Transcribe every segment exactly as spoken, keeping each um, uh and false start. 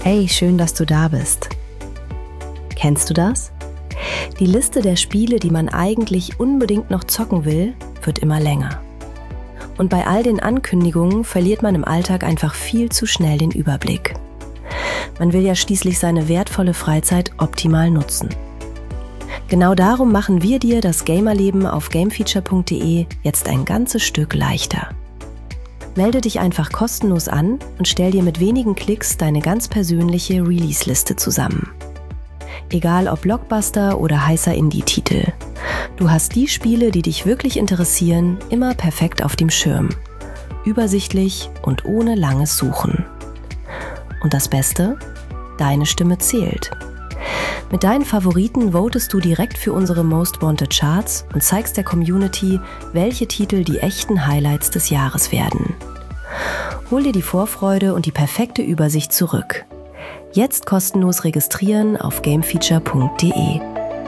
Hey, schön, dass du da bist. Kennst du das? Die Liste der Spiele, die man eigentlich unbedingt noch zocken will, wird immer länger. Und bei all den Ankündigungen verliert man im Alltag einfach viel zu schnell den Überblick. Man will ja schließlich seine wertvolle Freizeit optimal nutzen. Genau darum machen wir dir das Gamerleben auf gamefeature punkt de jetzt ein ganzes Stück leichter. Melde dich einfach kostenlos an und stell dir mit wenigen Klicks deine ganz persönliche Release-Liste zusammen. Egal ob Blockbuster oder heißer Indie-Titel. Du hast die Spiele, die dich wirklich interessieren, immer perfekt auf dem Schirm. Übersichtlich und ohne langes Suchen. Und das Beste? Deine Stimme zählt. Mit deinen Favoriten votest du direkt für unsere Most Wanted Charts und zeigst der Community, welche Titel die echten Highlights des Jahres werden. Hol dir die Vorfreude und die perfekte Übersicht zurück. Jetzt kostenlos registrieren auf gamefeature punkt de.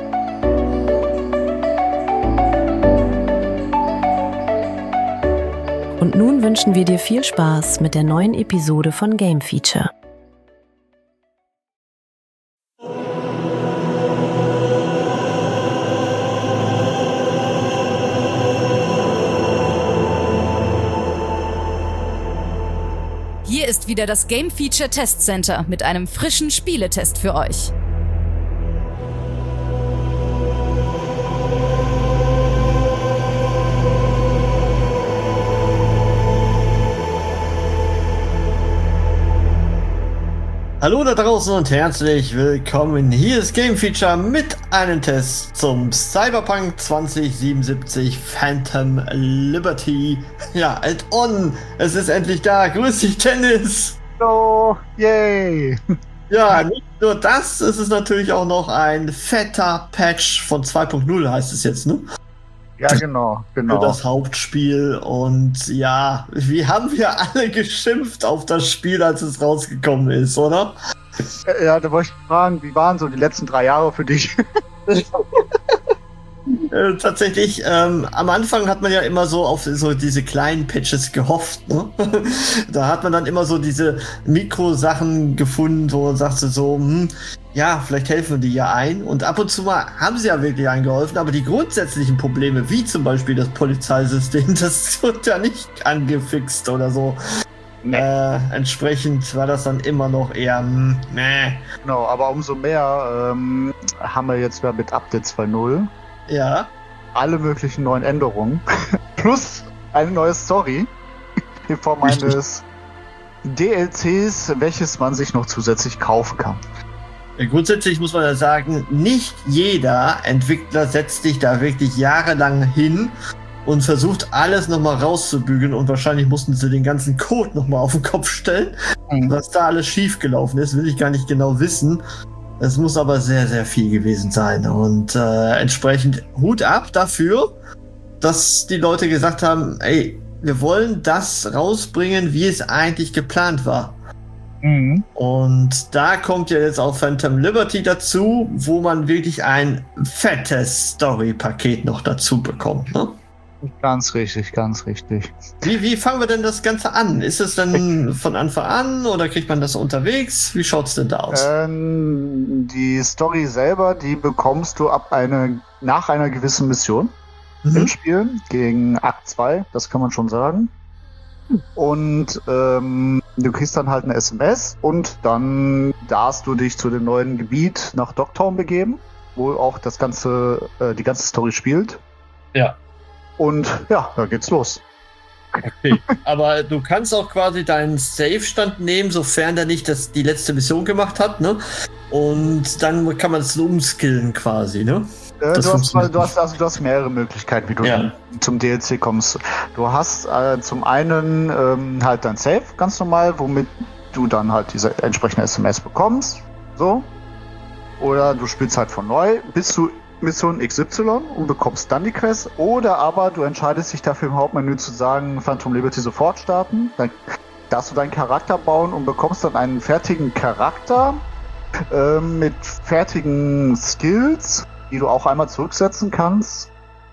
Und nun wünschen wir dir viel Spaß mit der neuen Episode von Game Feature. Hier ist wieder das Game Feature Test Center mit einem frischen Spieletest für euch. Hallo da draußen und herzlich willkommen. Hier ist Game Feature mit einem Test zum Cyberpunk zwanzig siebenundsiebzig Phantom Liberty. Ja, Add-on, es ist endlich da. Grüß dich, Dennis. Hallo, yay. Ja, nicht nur das, es ist natürlich auch noch ein fetter Patch von zwei Punkt null, heißt es jetzt, ne? Ja, genau, genau. Für das Hauptspiel. Und ja, wie haben wir alle geschimpft auf das Spiel, als es rausgekommen ist, oder? Ja, da wollte ich fragen, wie waren so die letzten drei Jahre für dich? Äh, tatsächlich, ähm, am Anfang hat man ja immer so auf so diese kleinen Patches gehofft, ne? Da hat man dann immer so diese Mikrosachen gefunden, wo man sagte so, hm, ja, vielleicht helfen die ja ein. Und ab und zu mal haben sie ja wirklich eingeholfen, aber die grundsätzlichen Probleme, wie zum Beispiel das Polizeisystem, das wird ja nicht angefixt oder so. Nee. Äh, entsprechend war das dann immer noch eher, meh. Genau, aber umso mehr ähm, haben wir jetzt ja mit Update zwei Punkt null. Ja. Alle möglichen neuen Änderungen. Plus eine neue Story in Form Richtig. eines D L Cs, welches man sich noch zusätzlich kaufen kann. Ja, grundsätzlich muss man ja sagen, nicht jeder Entwickler setzt sich da wirklich jahrelang hin und versucht alles nochmal rauszubügeln und wahrscheinlich mussten sie den ganzen Code nochmal auf den Kopf stellen. Mhm. Was da alles schiefgelaufen ist, will ich gar nicht genau wissen. Es muss aber sehr, sehr viel gewesen sein und äh, entsprechend Hut ab dafür, dass die Leute gesagt haben, ey, wir wollen das rausbringen, wie es eigentlich geplant war. Mhm. Und da kommt ja jetzt auch Phantom Liberty dazu, wo man wirklich ein fettes Story-Paket noch dazu bekommt, ne? Ganz richtig, ganz richtig. Wie, wie fangen wir denn das Ganze an? Ist es dann von Anfang an oder kriegt man das unterwegs? Wie schaut's denn da aus? Ähm, die Story selber, die bekommst du ab eine, nach einer gewissen Mission mhm. im Spiel gegen Akt zwei, das kann man schon sagen. Und ähm, du kriegst dann halt eine S M S und dann darfst du dich zu dem neuen Gebiet nach Dogtown begeben, wo auch das ganze, äh, die ganze Story spielt. Ja. Und ja, da geht's los. Okay, aber du kannst auch quasi deinen Save-Stand nehmen, sofern der nicht das, die letzte Mission gemacht hat, ne? Und dann kann man es umskillen quasi, ne? Äh, du, hast, du, hast, also, du hast mehrere Möglichkeiten, wie du ja. zum D L C kommst. Du hast äh, zum einen ähm, halt dein Save, ganz normal, womit du dann halt diese entsprechende S M S bekommst. So. Oder du spielst halt von neu, bis du Mission X Y und bekommst dann die Quest, oder aber du entscheidest dich dafür im Hauptmenü zu sagen, Phantom Liberty sofort starten, dann darfst du deinen Charakter bauen und bekommst dann einen fertigen Charakter äh, mit fertigen Skills, die du auch einmal zurücksetzen kannst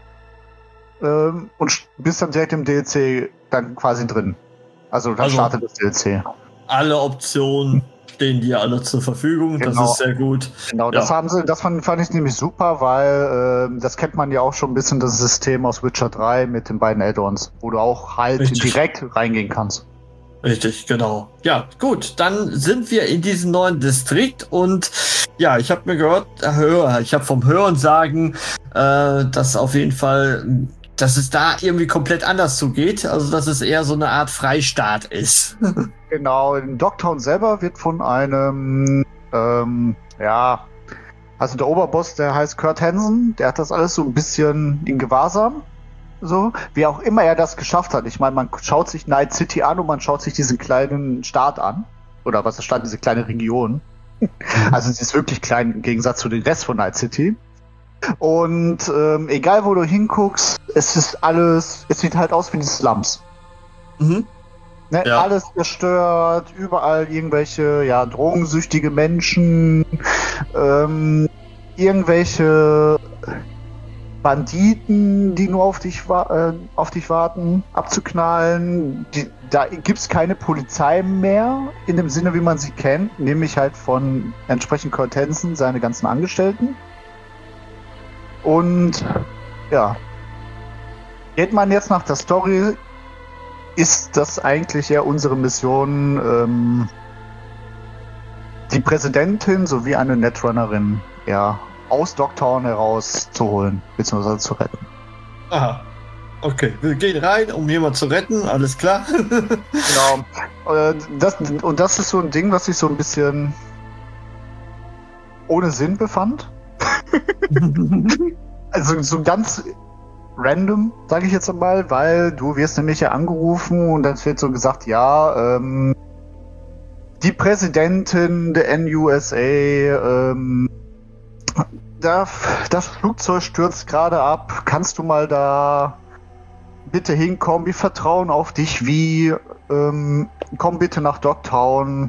ähm, und bist dann direkt im D L C dann quasi drin. Also dann also startet das D L C. Alle Optionen stehen dir alle zur Verfügung. Genau. Das ist sehr gut. Genau, das Ja. haben sie, das fand, fand ich nämlich super, weil äh, das kennt man ja auch schon ein bisschen, das System aus Witcher drei mit den beiden Add-ons, wo du auch halt Richtig. direkt reingehen kannst. Richtig, genau. Ja, gut, dann sind wir in diesem neuen Distrikt und ja, ich habe mir gehört, höre, ich habe vom Hören sagen, äh, dass auf jeden Fall, dass es da irgendwie komplett anders zugeht, also dass es eher so eine Art Freistaat ist. Genau, in Dogtown selber wird von einem, ähm, ja, also der Oberboss, der heißt Kurt Hansen, der hat das alles so ein bisschen in Gewahrsam. So, wie auch immer er das geschafft hat. Ich meine, man schaut sich Night City an und man schaut sich diesen kleinen Staat an. Oder was da stand, diese kleine Region. Also sie ist wirklich klein im Gegensatz zu dem Rest von Night City. Und ähm, egal wo du hinguckst, es ist alles, es sieht halt aus wie die Slums. Mhm. Ne? Ja. Alles zerstört, überall irgendwelche, ja, drogensüchtige Menschen, ähm, irgendwelche Banditen, die nur auf dich, wa- äh, auf dich warten, abzuknallen. Die, da gibt's keine Polizei mehr, in dem Sinne, wie man sie kennt, nämlich halt von entsprechend Kurt Hansen, seine ganzen Angestellten. Und ja, geht man jetzt nach der Story, ist das eigentlich eher unsere Mission, ähm, die Präsidentin sowie eine Netrunnerin, ja, aus Dogtown herauszuholen, beziehungsweise zu retten. Aha. Okay, wir gehen rein, um jemanden zu retten, alles klar. Genau. Äh, das, und das ist so ein Ding, was ich so ein bisschen ohne Sinn befand. Also so ganz random, sage ich jetzt einmal, weil du wirst nämlich ja angerufen und dann wird so gesagt, ja, ähm, die Präsidentin der N U S A, ähm, Da, das Flugzeug stürzt gerade ab. Kannst du mal da bitte hinkommen? Wir vertrauen auf dich. Wie? Ähm, komm bitte nach Dogtown.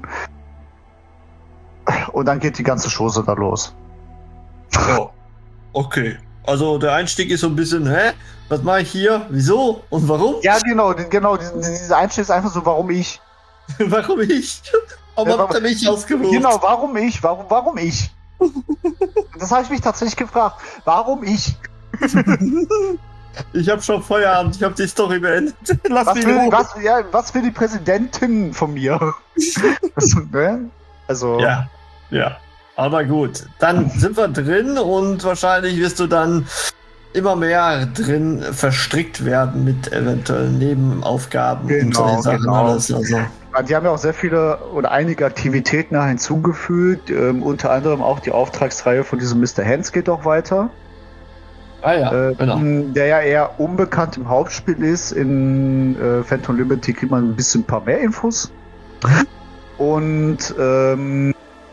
Und dann geht die ganze Chose da los. Oh. Okay. Also der Einstieg ist so ein bisschen, hä? Was mache ich hier? Wieso? Und warum? Ja, genau, genau. Dieser Einstieg ist einfach so, warum ich? Warum ich? Warum Ja, habt ihr mich ausgerufen? Genau, warum ich? Warum, warum ich? Das habe ich mich tatsächlich gefragt. Warum ich? Ich habe schon Feierabend, ich habe die Story beendet. Lass Was mich will, in Ruhe. was, ja, was will die Präsidentin von mir? Also, ne? Also Ja, ja. Aber gut, dann sind wir drin und wahrscheinlich wirst du dann immer mehr drin verstrickt werden mit eventuellen Nebenaufgaben und Genau, so den Sachen genau. alles. Also. die haben ja auch sehr viele oder einige Aktivitäten da hinzugefügt. Ähm, unter anderem auch die Auftragsreihe von diesem Mister Hands geht auch weiter. Ah ja, Äh, genau. Der ja eher unbekannt im Hauptspiel ist. In äh, Phantom Liberty kriegt man ein bisschen ein paar mehr Infos. Und ähm,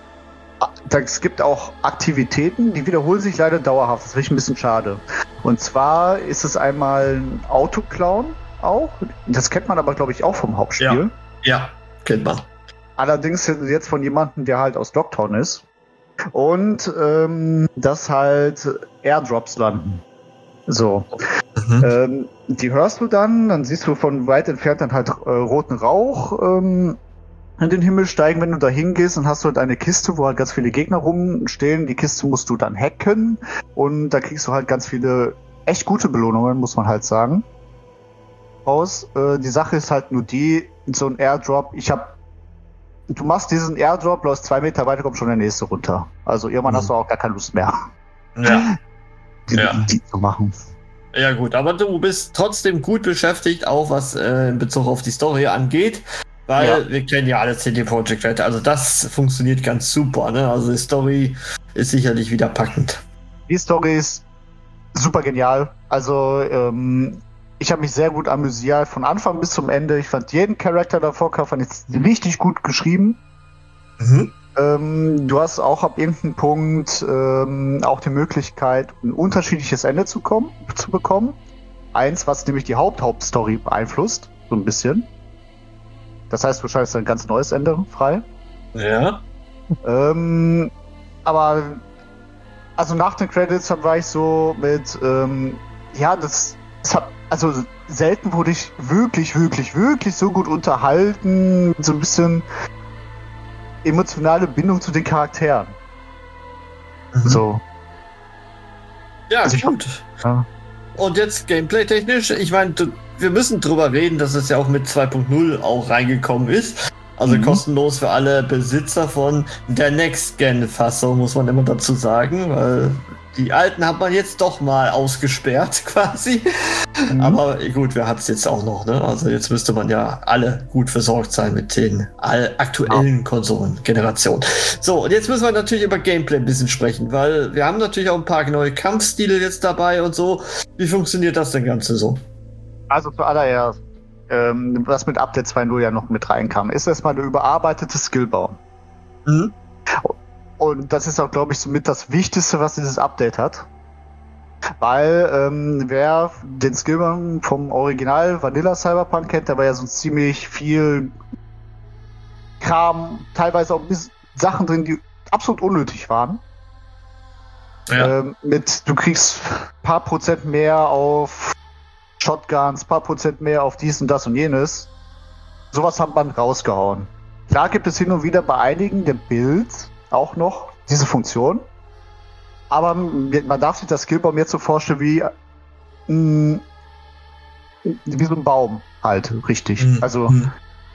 es gibt auch Aktivitäten, die wiederholen sich leider dauerhaft. Das finde ich ein bisschen schade. Und zwar ist es einmal ein Autoclown auch. Das kennt man aber, glaube ich, auch vom Hauptspiel. Ja, kennt man. Allerdings jetzt von jemandem, der halt aus Dogtown ist. Und ähm, dass halt Airdrops landen. So. Mhm. Ähm, die hörst du dann, dann siehst du von weit entfernt dann halt äh, roten Rauch ähm, in den Himmel steigen. Wenn du da hingehst, dann hast du halt eine Kiste, wo halt ganz viele Gegner rumstehen. Die Kiste musst du dann hacken und da kriegst du halt ganz viele echt gute Belohnungen, muss man halt sagen. Raus. Äh, die Sache ist halt nur die, so ein Airdrop, ich hab du machst diesen Airdrop, läufst zwei Meter weiter, kommt schon der nächste runter. Also irgendwann Mhm. hast du auch gar keine Lust mehr, Ja. die, Ja. die zu machen. Ja gut, aber du bist trotzdem gut beschäftigt, auch was äh, in Bezug auf die Story angeht, weil Ja. wir kennen ja alle C D Projekt Red, also das funktioniert ganz super, ne? Also die Story ist sicherlich wieder packend. Die Story ist super genial. Also ähm, ich habe mich sehr gut amüsiert, von Anfang bis zum Ende. Ich fand jeden Charakter davor, fand ich richtig gut geschrieben. Mhm. Ähm, du hast auch ab irgendeinem Punkt ähm, auch die Möglichkeit, ein unterschiedliches Ende zu, kommen, zu bekommen. Eins, was nämlich die Haupt-Hauptstory beeinflusst, so ein bisschen. Das heißt, du schaltest ein ganz neues Ende frei. Ja. Ähm, aber also nach den Credits war ich so mit, ähm, ja, das, das hat, also selten wurde ich wirklich, wirklich, wirklich so gut unterhalten, so ein bisschen emotionale Bindung zu den Charakteren. Mhm. So. Ja, also gut. Hab, ja. Und jetzt Gameplay-technisch, ich meine, wir müssen drüber reden, dass es ja auch mit zwei Punkt null auch reingekommen ist. Also mhm. kostenlos für alle Besitzer von der Next-Gen-Fassung, muss man immer dazu sagen, weil die alten hat man jetzt doch mal ausgesperrt quasi. Mhm. Aber gut, wir haben es jetzt auch noch, ne? Also jetzt müsste man ja alle gut versorgt sein mit den aktuellen ja. Konsolengenerationen. So, und jetzt müssen wir natürlich über Gameplay ein bisschen sprechen, weil wir haben natürlich auch ein paar neue Kampfstile jetzt dabei und so. Wie funktioniert das denn Ganze so? Also zuallererst, ähm, was mit Update zwei Punkt null ja noch mit reinkam, ist erstmal der überarbeitete Skillbaum. Mhm. Und das ist auch, glaube ich, somit das Wichtigste, was dieses Update hat. Weil, ähm, wer den Skillbaum vom Original Vanilla Cyberpunk kennt, da war ja so ziemlich viel Kram, teilweise auch bis Sachen drin, die absolut unnötig waren. Ja. Ähm, mit, du kriegst paar Prozent mehr auf Shotguns, paar Prozent mehr auf dies und das und jenes. Sowas hat man rausgehauen. Klar gibt es hin und wieder bei einigen der Builds auch noch diese Funktion. Aber man darf sich das Skillbaum jetzt so vorstellen wie mh, wie so ein Baum halt, richtig. Mhm. Also mhm.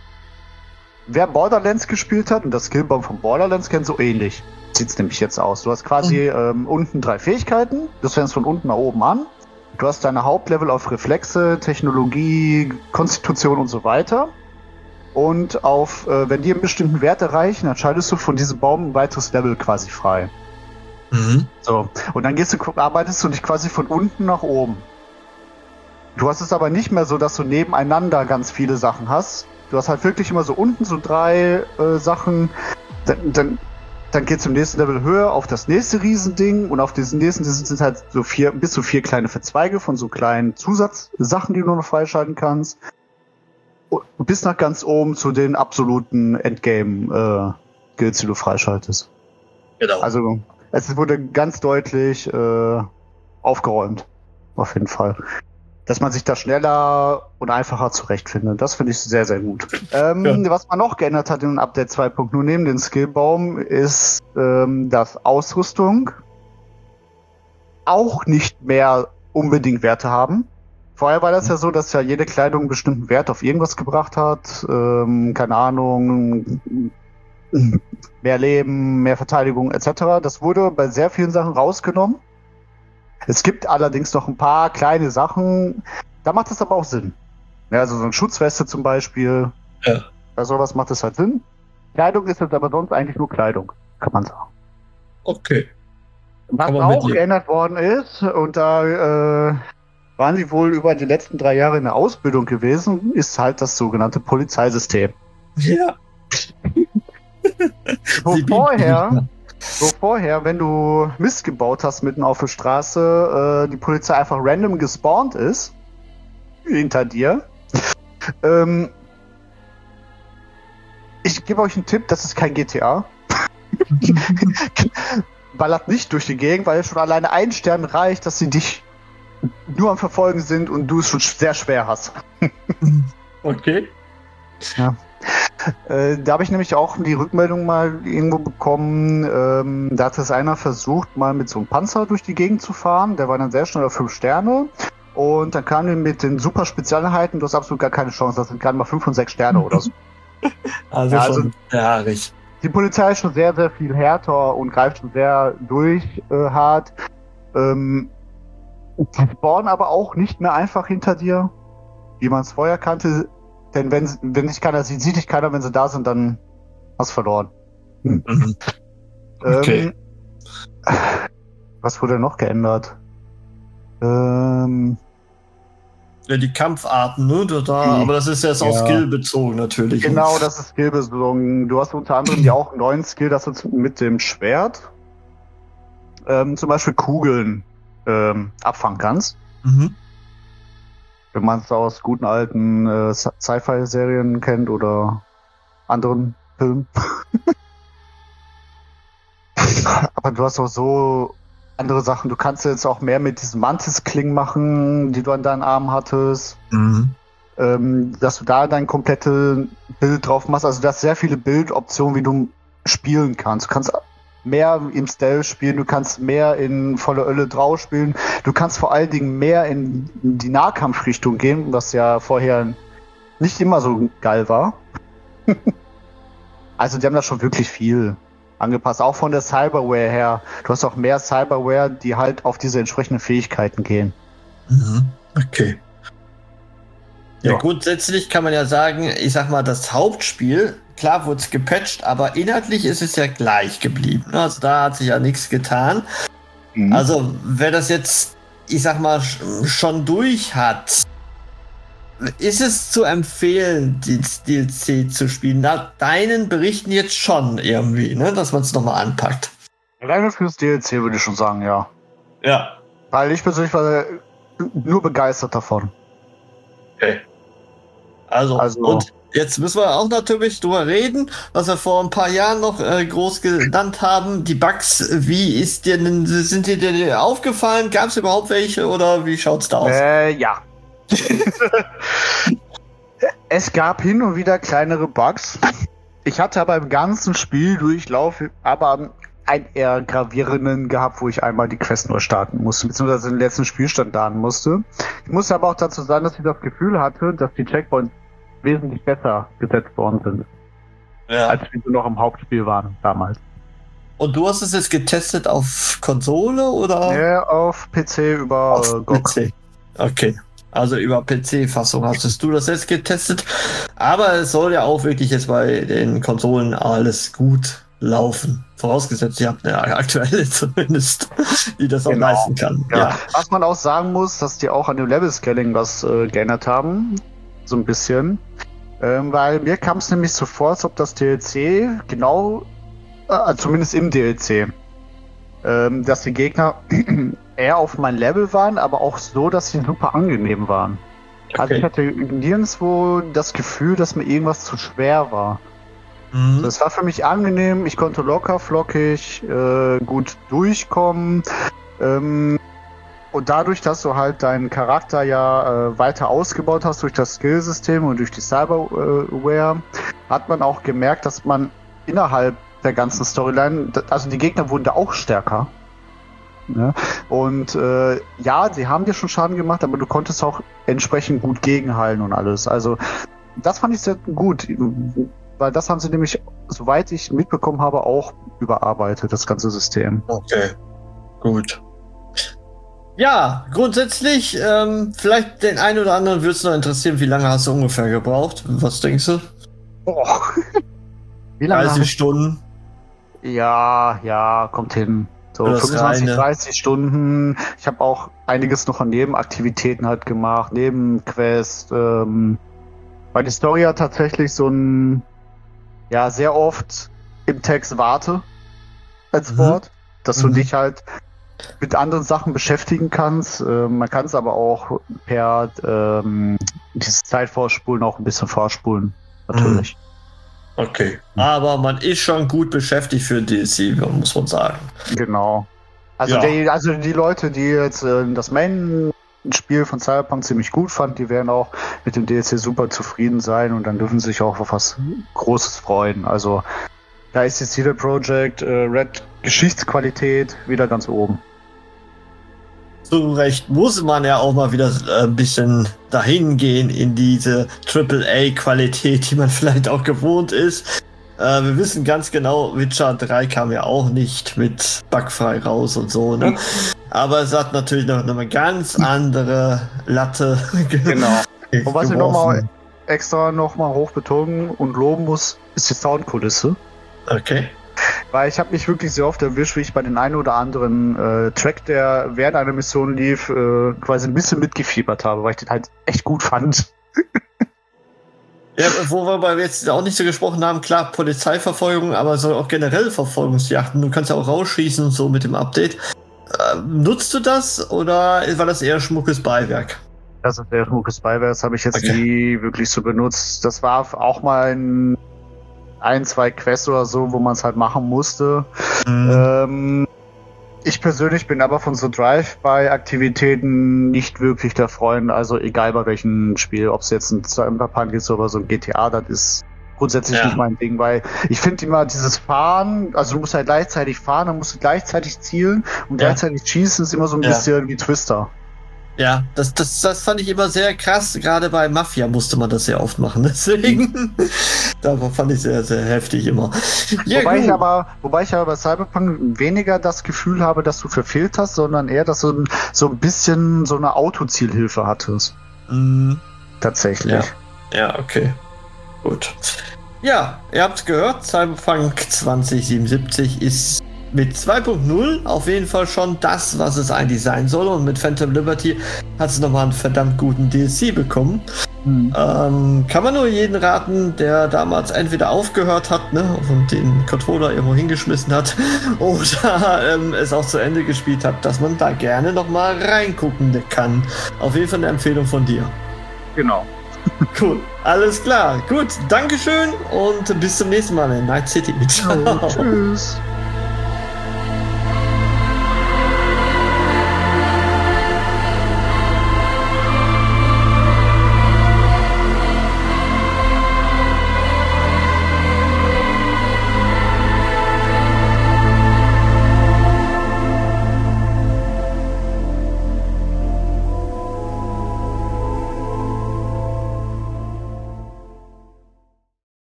wer Borderlands gespielt hat und das Skillbaum von Borderlands kennt, so ähnlich sieht's nämlich jetzt aus. Du hast quasi mhm. ähm, unten drei Fähigkeiten, das fängst von unten nach oben an. Du hast deine Hauptlevel auf Reflexe, Technologie, Konstitution und so weiter. Und auf, äh, wenn die einen bestimmten Wert erreichen, dann schaltest du von diesem Baum ein weiteres Level quasi frei. Mhm. So. Und dann gehst du, arbeitest du dich quasi von unten nach oben. Du hast es aber nicht mehr so, dass du nebeneinander ganz viele Sachen hast. Du hast halt wirklich immer so unten so drei äh, Sachen. Dann, dann, dann geht's zum nächsten Level höher auf das nächste Riesending. Und auf diesen nächsten sind halt so vier, bis zu vier kleine Verzweige von so kleinen Zusatzsachen, die du noch freischalten kannst. Bis nach ganz oben zu den absoluten Endgame-Skills, äh, die du freischaltest. Genau. Also es wurde ganz deutlich äh, aufgeräumt. Auf jeden Fall. Dass man sich da schneller und einfacher zurechtfindet. Das finde ich sehr, sehr gut. Ähm, ja. Was man noch geändert hat in Update zwei Punkt null neben den Skillbaum ist, ähm, dass Ausrüstung auch nicht mehr unbedingt Werte haben. Vorher war das ja so, dass ja jede Kleidung einen bestimmten Wert auf irgendwas gebracht hat. Ähm, keine Ahnung, mehr Leben, mehr Verteidigung et cetera. Das wurde bei sehr vielen Sachen rausgenommen. Es gibt allerdings noch ein paar kleine Sachen, da macht es aber auch Sinn. Ja, also so eine Schutzweste zum Beispiel. Ja. Bei sowas macht es halt Sinn. Kleidung ist jetzt aber sonst eigentlich nur Kleidung, kann man sagen. Okay. Was auch geändert worden ist, und da äh, waren sie wohl über die letzten drei Jahre in der Ausbildung gewesen, ist halt das sogenannte Polizeisystem. Ja. Wo vorher, wo vorher, wenn du Mist gebaut hast mitten auf der Straße, äh, die Polizei einfach random gespawnt ist, hinter dir. Ähm, ich gebe euch einen Tipp, das ist kein G T A. Ballert nicht durch die Gegend, weil schon alleine ein Stern reicht, dass sie dich nur am Verfolgen sind und du es schon sehr schwer hast. Okay. Ja. Äh, da habe ich nämlich auch die Rückmeldung mal irgendwo bekommen, ähm, da hat es einer versucht, mal mit so einem Panzer durch die Gegend zu fahren. Der war dann sehr schnell auf fünf Sterne. Und dann kam er mit den super Spezialeinheiten, du hast absolut gar keine Chance. Das sind gerade mal fünf und sechs Sterne oder so. Also, ja, also schon haarig. Die Polizei ist schon sehr, sehr viel härter und greift schon sehr durch äh, hart. Ähm, die spawnen aber auch nicht mehr einfach hinter dir, wie man es vorher kannte. Denn wenn, wenn dich keiner sieht, sieht dich keiner, wenn sie da sind, dann hast du verloren. Hm. Mhm. Okay. Ähm, was wurde noch geändert? Ähm, ja, die Kampfarten, ne? Da, da, aber das ist jetzt ja. auch skillbezogen natürlich. Genau, das ist skillbezogen. Du hast unter anderem ja auch einen neuen Skill, dass du mit dem Schwert ähm, zum Beispiel Kugeln ähm, abfangen kannst. Mhm. Wenn man es aus guten alten äh, Sci-Fi-Serien kennt oder anderen Filmen. Aber du hast auch so andere Sachen. Du kannst jetzt auch mehr mit diesen Mantis-Klingen machen, die du an deinen Armen hattest. Mhm. Ähm, dass du da dein komplettes Bild drauf machst. Also du hast sehr viele Bildoptionen, wie du spielen kannst. Du kannst mehr im Stealth spielen, du kannst mehr in voller Ölle drauf spielen, du kannst vor allen Dingen mehr in die Nahkampfrichtung gehen, was ja vorher nicht immer so geil war. Also die haben da schon wirklich viel angepasst, auch von der Cyberware her. Du hast auch mehr Cyberware, die halt auf diese entsprechenden Fähigkeiten gehen. Mhm. Okay. Ja, Ja. grundsätzlich kann man ja sagen, ich sag mal, das Hauptspiel, klar wurde es gepatcht, aber inhaltlich ist es ja gleich geblieben. Also da hat sich ja nichts getan. Mhm. Also wer das jetzt, ich sag mal, sch- schon durch hat, ist es zu empfehlen, das D L C zu spielen? Nach deinen Berichten jetzt schon irgendwie, ne, dass man es nochmal anpackt. Alleine fürs D L C würde ich schon sagen, ja. Ja. Weil ich persönlich war nur begeistert davon. Okay. Also, Also- und jetzt müssen wir auch natürlich drüber reden, was wir vor ein paar Jahren noch äh, groß genannt haben. Die Bugs, wie ist dir denn, sind dir denn aufgefallen? Gab es überhaupt welche oder wie schaut's da aus? Äh, ja. Es gab hin und wieder kleinere Bugs. Ich hatte aber im ganzen Spieldurchlauf aber einen eher gravierenden gehabt, wo ich einmal die Quest neu starten musste, beziehungsweise den letzten Spielstand laden musste. Ich muss aber auch dazu sagen, dass ich das Gefühl hatte, dass die Checkpoints wesentlich besser gesetzt worden sind, Ja. als wir noch im Hauptspiel waren damals. Und du hast es jetzt getestet auf Konsole oder Ja, auf P C über auf äh, P G O G. C? Okay. Also über P C-Fassung hast du das jetzt getestet. Aber es soll ja auch wirklich jetzt bei den Konsolen alles gut laufen. Vorausgesetzt, ihr habt eine aktuelle zumindest, die das auch Genau. leisten kann. Ja. Ja. Was man auch sagen muss, dass die auch an dem Level-Scaling was äh, geändert haben. So ein bisschen. Ähm, weil mir kam es nämlich so vor, als ob das D L C genau, äh, zumindest im D L C, ähm, dass die Gegner eher auf mein Level waren, aber auch so, dass sie super angenehm waren. Also ich hatte nirgendwo das Gefühl, dass mir irgendwas zu schwer war. Mhm. Das war für mich angenehm, ich konnte locker, flockig, äh, gut durchkommen. Ähm, und dadurch, dass du halt deinen Charakter ja äh, weiter ausgebaut hast durch das Skillsystem und durch die Cyberware, hat man auch gemerkt, dass man innerhalb der ganzen Storyline, d- also die Gegner wurden da auch stärker. Ne? Und äh, ja, sie haben dir schon Schaden gemacht, aber du konntest auch entsprechend gut gegenheilen und alles. Also das fand ich sehr gut. Weil das haben sie nämlich, soweit ich mitbekommen habe, auch überarbeitet, das ganze System. Okay, gut. Ja, grundsätzlich, ähm, vielleicht den einen oder anderen würde es noch interessieren, wie lange hast du ungefähr gebraucht? Was denkst du? Boah. Wie lange? dreißig Stunden? Ja, ja, kommt hin. So Für das fünfundzwanzig, reine- dreißig Stunden. Ich habe auch einiges noch an Nebenaktivitäten halt gemacht, Nebenquest. Ähm, weil die Story hat tatsächlich so ein, ja, sehr oft im Text warte als Mhm. Wort, dass du Mhm. dich halt mit anderen Sachen beschäftigen kannst. Ähm, man kann es aber auch per ähm, dieses Zeitvorspulen auch ein bisschen vorspulen, natürlich. Okay. Aber man ist schon gut beschäftigt für D L C, muss man sagen. Genau. Also, Ja. die, also die Leute, die jetzt äh, das Main-Spiel von Cyberpunk ziemlich gut fanden, die werden auch mit dem D L C super zufrieden sein und dann dürfen sie sich auch auf was Großes freuen. Also da ist die C D Projekt äh, Red Geschichtsqualität wieder ganz oben. Zu Recht muss man ja auch mal wieder äh, ein bisschen dahin gehen in diese Triple A-Qualität, die man vielleicht auch gewohnt ist. Äh, wir wissen ganz genau, Witcher drei kam ja auch nicht mit bugfrei raus und so, ne? Aber es hat natürlich noch eine ganz andere Latte Genau. Und was ich nochmal geworfen. extra nochmal hoch betonen und loben muss, ist die Soundkulisse. Okay. Weil ich habe mich wirklich sehr oft erwischt, wie ich bei den einen oder anderen äh, Track, der während einer Mission lief, äh, quasi ein bisschen mitgefiebert habe, weil ich den halt echt gut fand. Ja, wo wir aber jetzt auch nicht so gesprochen haben, klar, Polizeiverfolgung, aber so auch generell Verfolgungsjachten. Du kannst ja auch rausschießen und so mit dem Update. Äh, nutzt du das oder war das eher schmuckes Beiwerk? Das ist der schmuckes Beiwerk, das habe ich jetzt Okay. nie wirklich so benutzt. Das war auch mal ein, ein zwei Quests oder so, wo man es halt machen musste. Mhm. Ähm, ich persönlich bin aber von so Drive-by-Aktivitäten nicht wirklich der Freund. Also egal bei welchem Spiel, ob es jetzt ein Cyberpunk ist oder so ein G T A, das ist grundsätzlich ja. nicht mein Ding, weil ich finde immer dieses Fahren, also du musst halt gleichzeitig fahren, dann musst du gleichzeitig zielen und ja. gleichzeitig schießen, ist immer so ein ja. bisschen wie Twister. Ja, das, das, das fand ich immer sehr krass. Gerade bei Mafia musste man das sehr oft machen. Deswegen, da fand ich sehr, sehr heftig immer. Ja, wobei, ich aber, wobei ich aber bei Cyberpunk weniger das Gefühl habe, dass du verfehlt hast, sondern eher, dass du so ein bisschen so eine Autozielhilfe hattest. Mhm. Tatsächlich. Ja. ja, okay. Gut. Ja, ihr habt gehört, Cyberpunk zwanzig siebenundsiebzig ist mit zwei Punkt null auf jeden Fall schon das, was es eigentlich sein soll. Und mit Phantom Liberty hat es nochmal einen verdammt guten D L C bekommen. Mhm. Ähm, kann man nur jeden raten, der damals entweder aufgehört hat, ne, und den Controller irgendwo hingeschmissen hat oder ähm, es auch zu Ende gespielt hat, dass man da gerne nochmal reingucken kann. Auf jeden Fall eine Empfehlung von dir. Genau. Cool, alles klar. Gut, Dankeschön und bis zum nächsten Mal in Night City. Ciao. Tschüss.